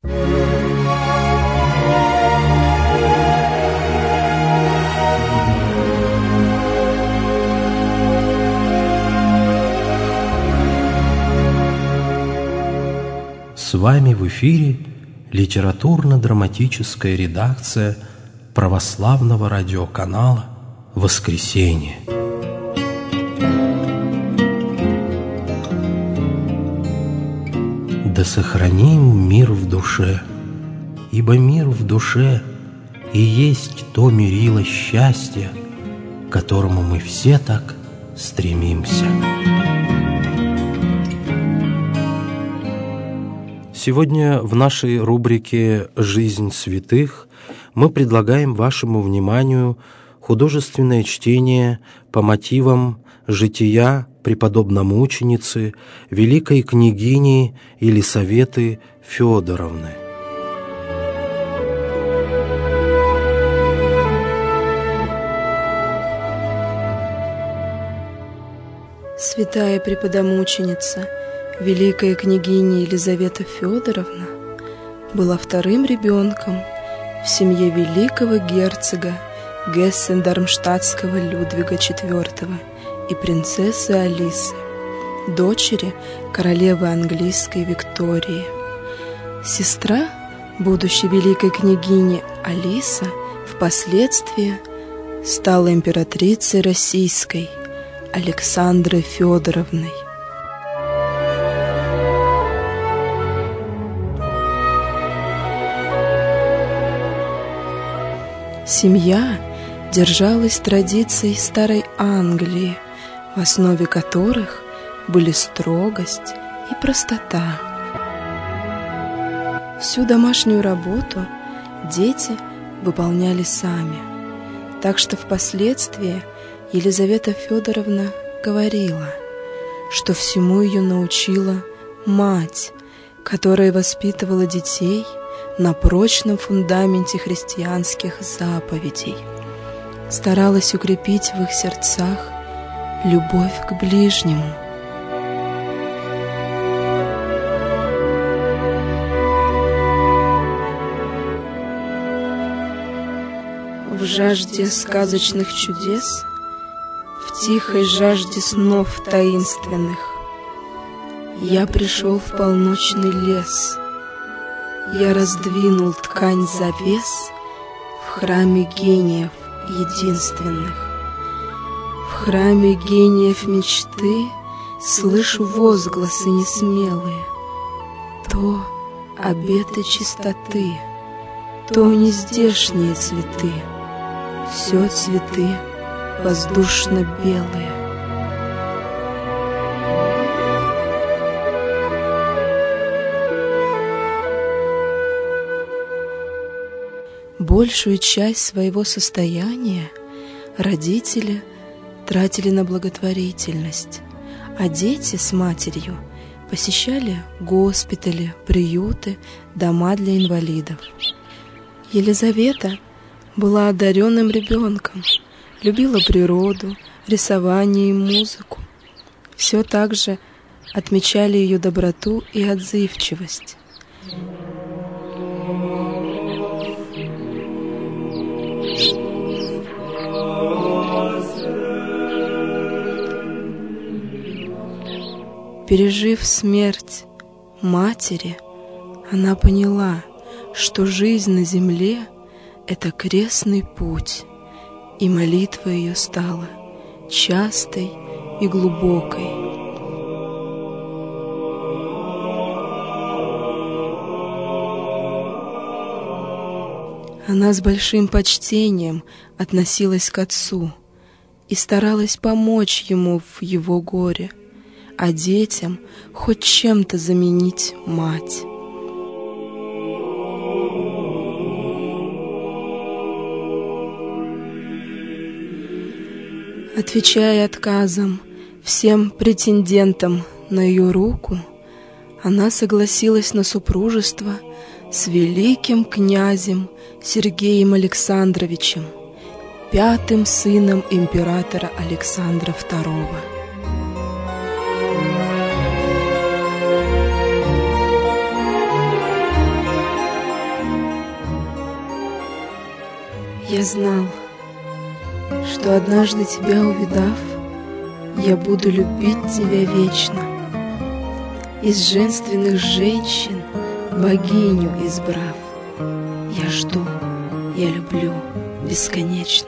С вами в эфире литературно-драматическая редакция православного радиоканала «Воскресенье». Да сохраним мир в душе, ибо мир в душе и есть то мерило счастья, к которому мы все так стремимся. Сегодня в нашей рубрике «Жизнь святых» мы предлагаем вашему вниманию художественное чтение по мотивам жития преподобномученицы, великой княгини Елисаветы Федоровны. Святая преподомученица, великая княгиня Елизавета Федоровна, была вторым ребенком в семье великого герцога Гессен-Дармштадтского Людвига IV и принцессы Алисы, дочери королевы английской Виктории. Сестра будущей великой княгини Алиса впоследствии стала императрицей российской Александрой Федоровной. Семья держалась традиций старой Англии, в основе которых были строгость и простота. Всю домашнюю работу дети выполняли сами, так что впоследствии Елизавета Федоровна говорила, что всему ее научила мать, которая воспитывала детей на прочном фундаменте христианских заповедей, старалась укрепить в их сердцах любовь к ближнему. В жажде сказочных чудес, в тихой жажде снов таинственных, я пришел в полночный лес. Я раздвинул ткань завес в храме гениев единственных. В храме гениев мечты слышу возгласы несмелые. То обеты чистоты, то нездешние цветы, все цветы воздушно-белые. Большую часть своего состояния родители тратили на благотворительность, а дети с матерью посещали госпитали, приюты, дома для инвалидов. Елизавета была одаренным ребенком, любила природу, рисование и музыку. Все так же отмечали ее доброту и отзывчивость. Пережив смерть матери, она поняла, что жизнь на земле — это крестный путь, и молитва ее стала частой и глубокой. Она с большим почтением относилась к отцу и старалась помочь ему в его горе, а детям хоть чем-то заменить мать. Отвечая отказом всем претендентам на ее руку, она согласилась на супружество с великим князем Сергеем Александровичем, пятым сыном императора Александра II. Я знал, что однажды тебя увидав, я буду любить тебя вечно. Из женственных женщин богиню избрав, я жду, я люблю бесконечно.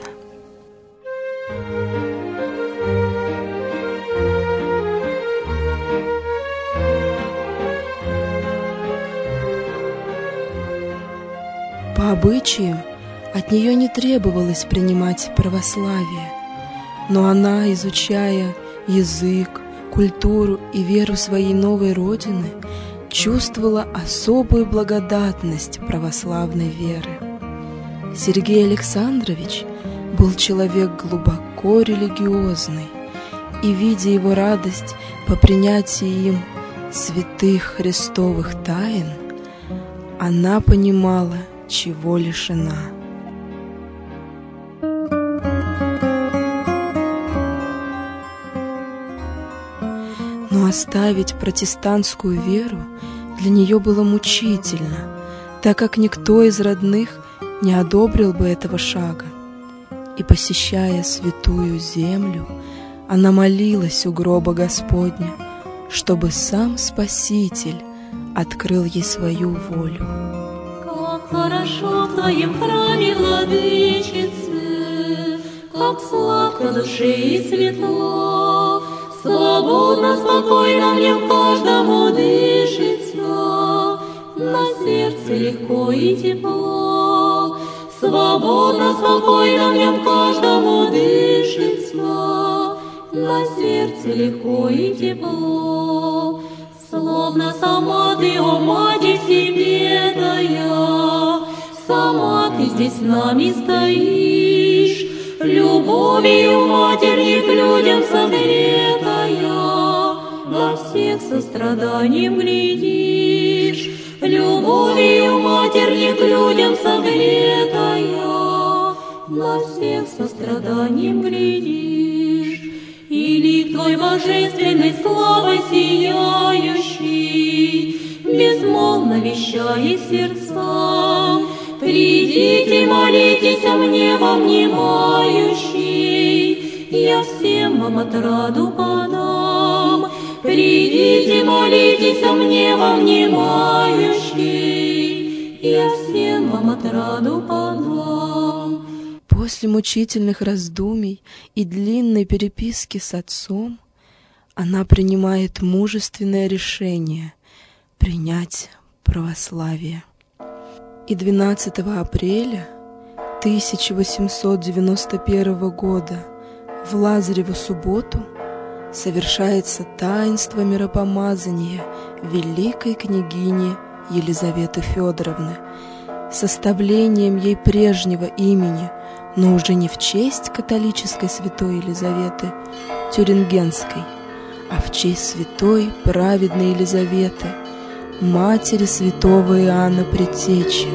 По обычаю от нее не требовалось принимать православие, но она, изучая язык, культуру и веру своей новой родины, чувствовала особую благодатность православной веры. Сергей Александрович был человек глубоко религиозный, и, видя его радость по принятии им святых христовых тайн, она понимала, чего лишена. Но оставить протестантскую веру для нее было мучительно, так как никто из родных не одобрил бы этого шага. И, посещая святую землю, она молилась у гроба Господня, чтобы сам Спаситель открыл ей свою волю. Как хорошо в Твоем храме, Владычице, как сладко душе и светло, свободно, спокойно в нем каждому дышится, на сердце легко и тепло. Свободно, спокойно в нем каждому дышится, на сердце легко и тепло. Словно сама ты, о Матерь, себе дая, сама ты здесь с нами стоишь, любовью, Матерь, к людям согретая, во всех состраданием глядишь. Любовью, Матерь, к людям согретая, во всех состраданием глядишь. И лик Твой божественной славой сияющий, безмолвно вещает сердцам: придите, молитесь мне во внимающий, я всем вам отраду подам. Придите, молитесь мне во внимающий, я всем вам отраду подам. После мучительных раздумий и длинной переписки с отцом она принимает мужественное решение принять православие. И 12 апреля 1891 года в Лазареву субботу совершается таинство миропомазания великой княгини Елизаветы Федоровны, составлением ей прежнего имени, но уже не в честь католической святой Елизаветы Тюрингенской, а в честь святой праведной Елизаветы, матери святого Иоанна Предтечи.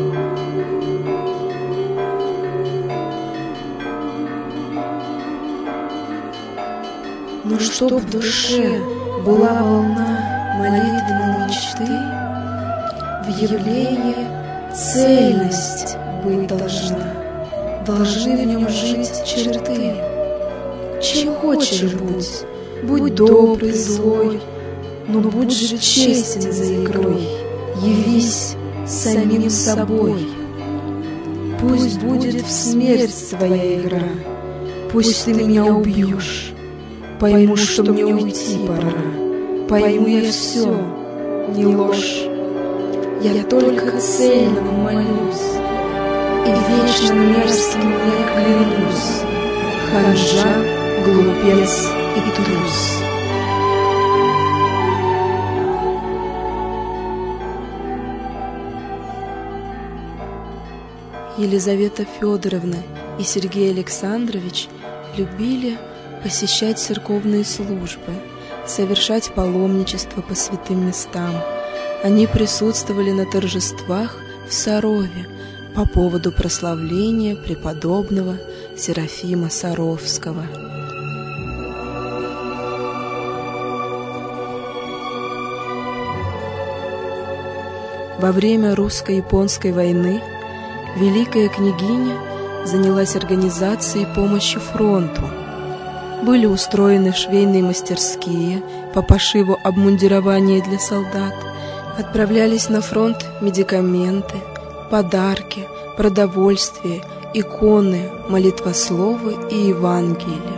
Но чтоб в душе была волна молитвенной мечты, в явлении цельность быть должна, должны в нем жить черты. Чем хочешь будь добрый, злой, но будь же честен за игрой, явись самим собой. Пусть будет в смерть твоя игра, пусть ты меня убьешь, пойму, что мне уйти пора, пойму я все, не ложь. Я только цельному молюсь, и вечно мерзким не клянусь, ханжа, глупец и трус. Елизавета Федоровна и Сергей Александрович любили посещать церковные службы, совершать паломничество по святым местам. Они присутствовали на торжествах в Сарове по поводу прославления преподобного Серафима Саровского. Во время русско-японской войны великая княгиня занялась организацией помощи фронту. Были устроены швейные мастерские по пошиву обмундирования для солдат, отправлялись на фронт медикаменты, подарки, продовольствие, иконы, молитвословы и Евангелия.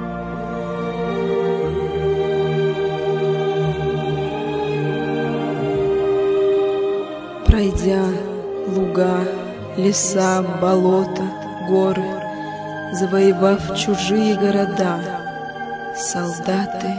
Пройдя луга, леса, болота, горы, завоевав чужие города, солдаты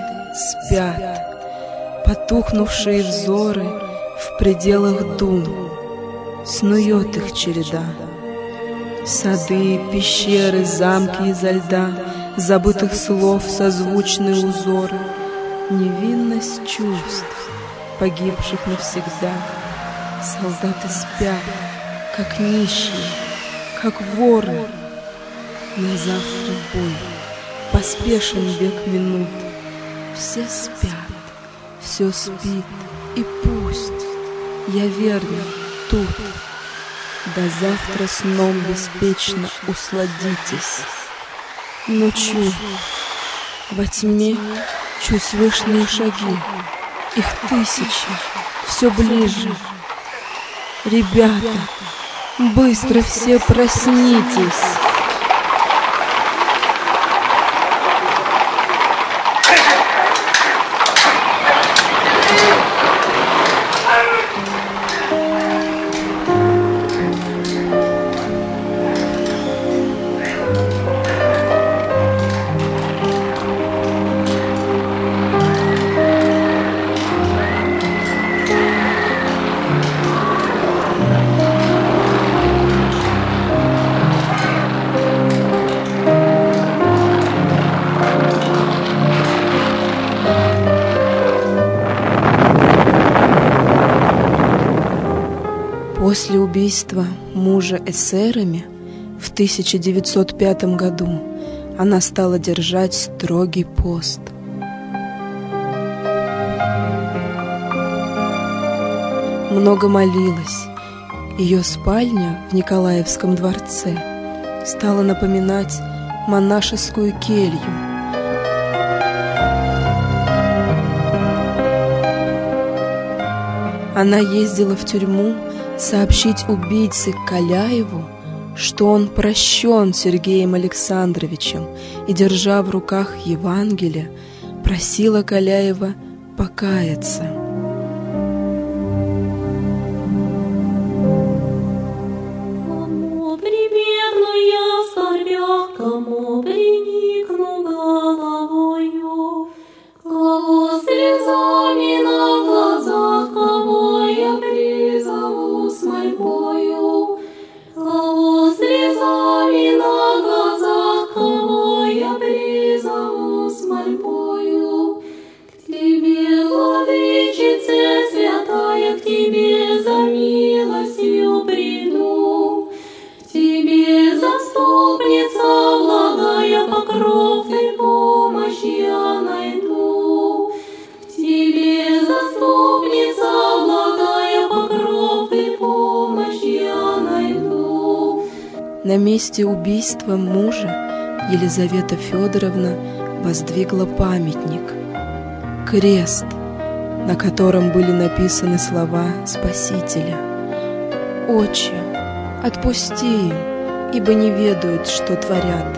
спят, потухнувшие взоры в пределах дум, снует их череда. Сады, пещеры, замки изо льда, забытых слов созвучные узоры, невинность чувств, погибших навсегда. Солдаты спят, как нищие, как воры. На завтра бой, поспешен век минут. Все спят, все спит, и пусть я верно тут. До завтра сном беспечно усладитесь. Ночью во тьме чуть слышные шаги, их тысячи, все ближе. Ребята, быстро все проснитесь! После убийства мужа эсерами в 1905 году она стала держать строгий пост. Много молилась. Ее спальня в Николаевском дворце стала напоминать монашескую келью. Она ездила в тюрьму сообщить убийце Каляеву, что он прощен Сергеем Александровичем, и, держа в руках Евангелие, просила Каляева покаяться. Кому прибегну я в скорбях, кому приникну головою, кого слезами на глазах, кого я призову с мольбою, кого слезами на глазах, кого я призову с мольбою. К тебе, Владычице святая, к тебе за милостью приду, к тебе, заступница благая, покров и помощь я найду. К тебе, заступница благая, покров и помощь я найду. На месте убийства мужа Елизавета Федоровна воздвигла памятник — крест, на котором были написаны слова Спасителя: «Отче, отпусти им, ибо не ведают, что творят».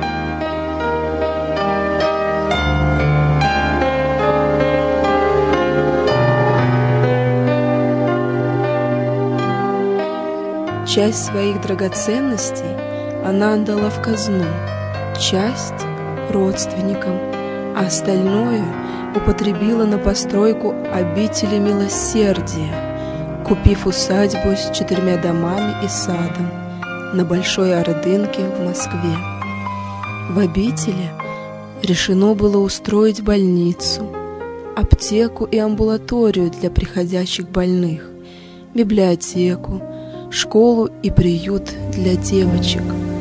Часть своих драгоценностей она отдала в казну, часть — родственникам, а остальное употребила на постройку обители милосердия, купив усадьбу с 4 домами и садом на Большой Ордынке в Москве. В обители решено было устроить больницу, аптеку и амбулаторию для приходящих больных, библиотеку, школу и приют для девочек.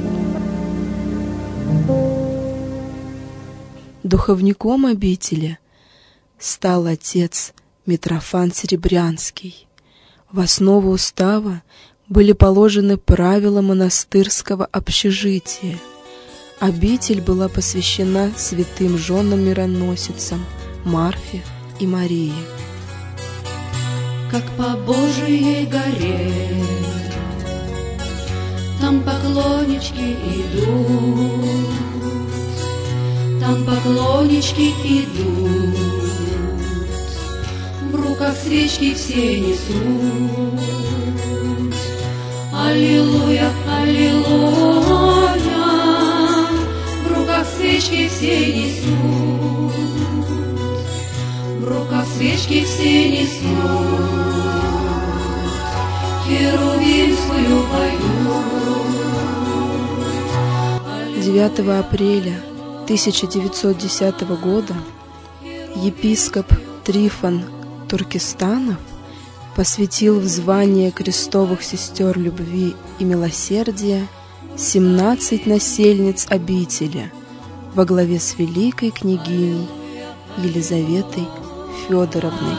Духовником обители стал отец Митрофан Серебрянский. В основу устава были положены правила монастырского общежития. Обитель была посвящена святым женам-мироносицам Марфе и Марии. Как по Божией горе, там поклоннички идут, там поклоннички идут, в руках свечки все несут. Аллилуйя, аллилуйя, в руках свечки все несут, в руках свечки все несут, херувимскую поют. 9 апреля 1910 года епископ Трифон Туркестанов посвятил в звание крестовых сестер любви и милосердия 17 насельниц обители во главе с великой княгиней Елизаветой Федоровной.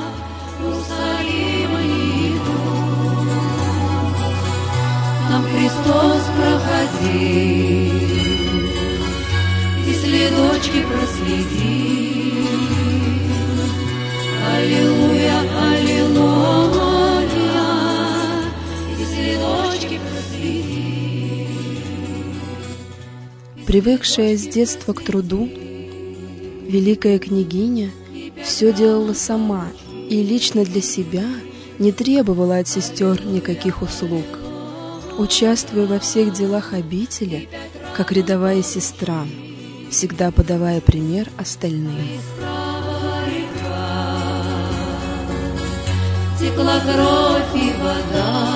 Там Христос проходил, и следочки проследил. Аллилуйя, аллилуйя, и следочки проследил. Привыкшая с детства к труду, великая княгиня все делала сама и лично для себя не требовала от сестер никаких услуг. Участвуя во всех делах обители, как рядовая сестра, всегда подавая пример остальным. Текла кровь и вода.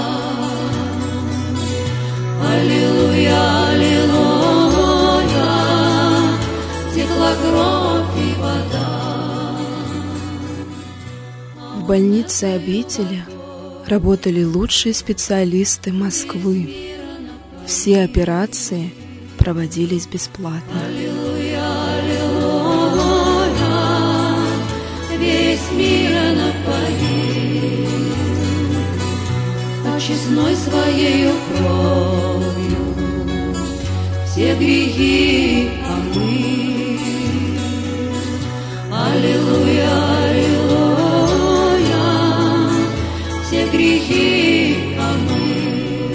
Аллилуйя, аллилуйя, текла кровь и вода. В больнице обители работали лучшие специалисты Москвы. Все операции проводились бесплатно. Аллилуйя, аллилуйя, весь мир напоил очистной своею кровью, все грехи омыл. Аллилуйя, аллилуйя, все грехи омыл.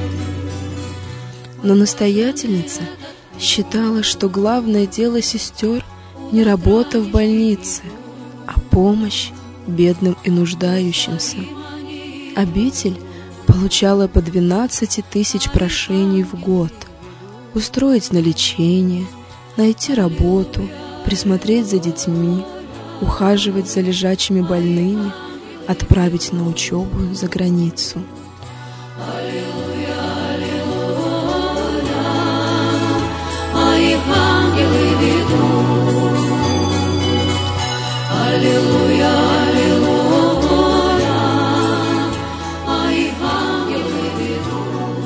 Но настоятельница считала, что главное дело сестер не работа в больнице, а помощь бедным и нуждающимся. Обитель получала по 12 тысяч прошений в год: устроить на лечение, найти работу, присмотреть за детьми, ухаживать за лежачими больными, отправить на учебу за границу. Аллилуйя, аллилуйя, а их ангелы ведут. Аллилуйя, аллилуйя, а их ангелы ведут.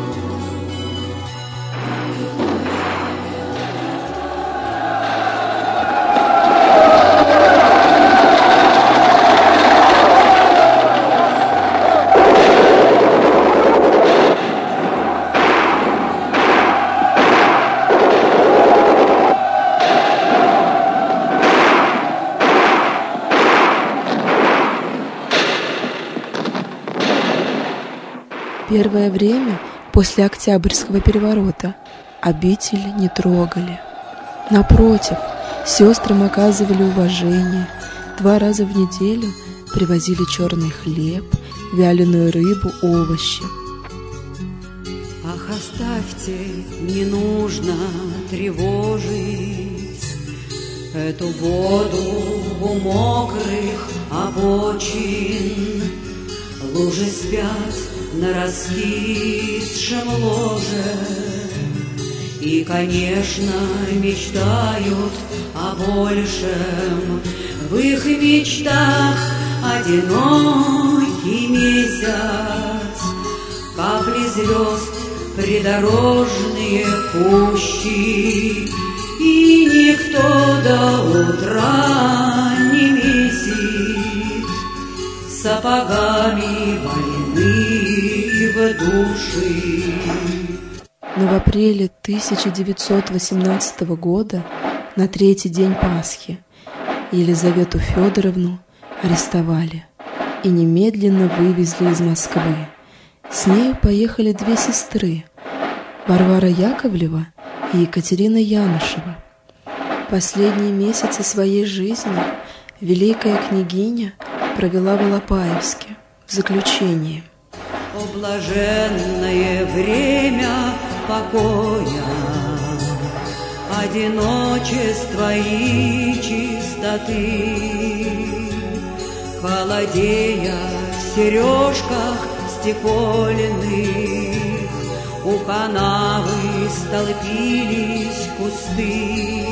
Первое время после Октябрьского переворота обитель не трогали. Напротив, сестрам оказывали уважение, 2 раза в неделю привозили черный хлеб, вяленую рыбу, овощи. Ах, оставьте, не нужно тревожить эту воду у мокрых обочин. Лужи спят на раскисшем ложе и, конечно, мечтают о большем. В их мечтах одинокий месяц, капли звезд, придорожные кущи, и никто до утра не месит сапогами больных милостивые души. Но в апреле 1918 года, на третий день Пасхи, Елизавету Федоровну арестовали и немедленно вывезли из Москвы. С нею поехали две сестры – Варвара Яковлева и Екатерина Янышева. Последние месяцы своей жизни великая княгиня провела в Алапаевске, в заключении. О блаженное время покоя, одиночества и чистоты, холодея в сережках стекольных, у канавы столпились кусты,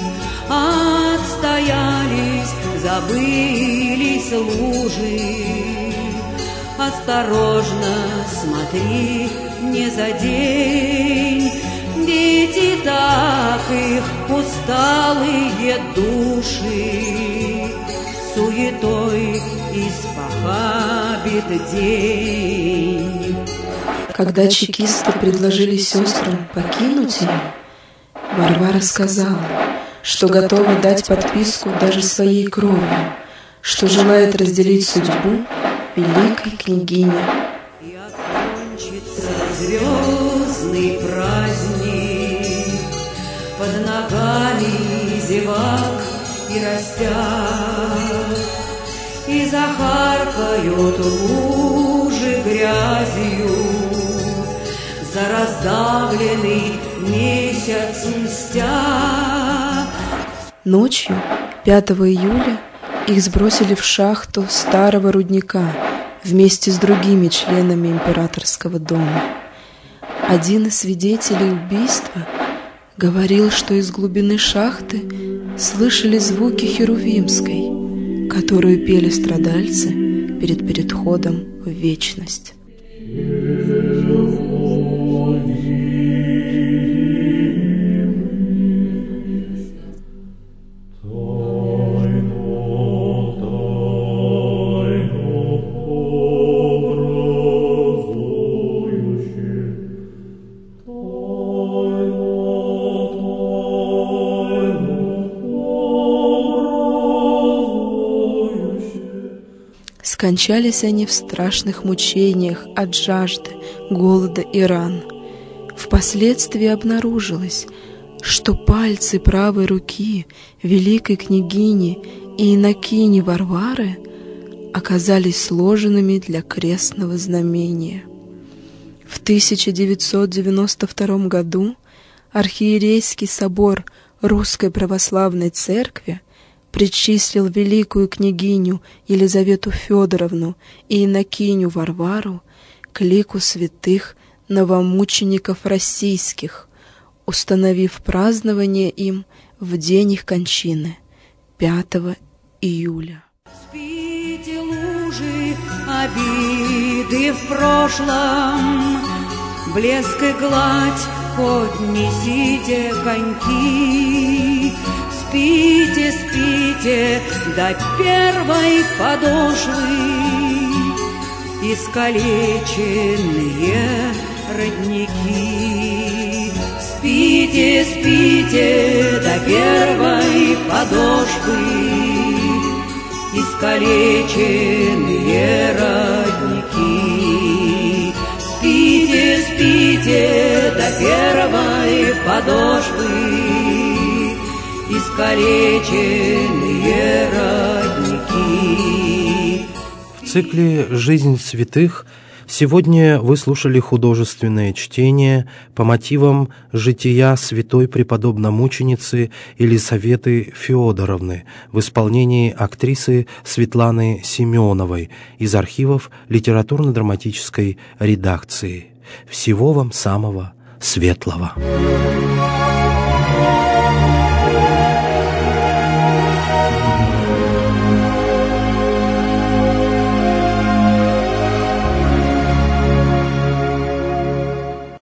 отстоялись, забылись лужи. Осторожно смотри, не задень, дети так их усталые души суетой испохабит день. Когда чекисты предложили сестрам покинуть ее, Варвара сказала, что готова дать подписку даже своей кровью, что желает разделить судьбу великой княгини. И окончится звездный праздник, под ногами зевак и растяг, и захаркают лужи грязью, за раздавленный месяц мстя. Ночью 5 июля их сбросили в шахту старого рудника вместе с другими членами императорского дома. Один из свидетелей убийства говорил, что из глубины шахты слышали звуки херувимской, которую пели страдальцы перед переходом в вечность. Скончались они в страшных мучениях от жажды, голода и ран. Впоследствии обнаружилось, что пальцы правой руки великой княгини и инокини Варвары оказались сложенными для крестного знамения. В 1992 году архиерейский собор Русской Православной Церкви причислил великую княгиню Елизавету Федоровну и инокиню Варвару к лику святых новомучеников российских, установив празднование им в день их кончины, 5 июля. Спите лужи обиды в прошлом, блеск и гладь поднесите коньки. Спите, спите до первой подошвы, искалеченные родники. Спите, спите до первой подошвы, искалеченные родники. Спите, спите до первой подошвы, искалеченные родники. В цикле «Жизнь святых» сегодня вы слушали художественное чтение по мотивам жития святой преподобно-мученицы Елизаветы Федоровны в исполнении актрисы Светланы Семеновой из архивов литературно-драматической редакции. Всего вам самого светлого!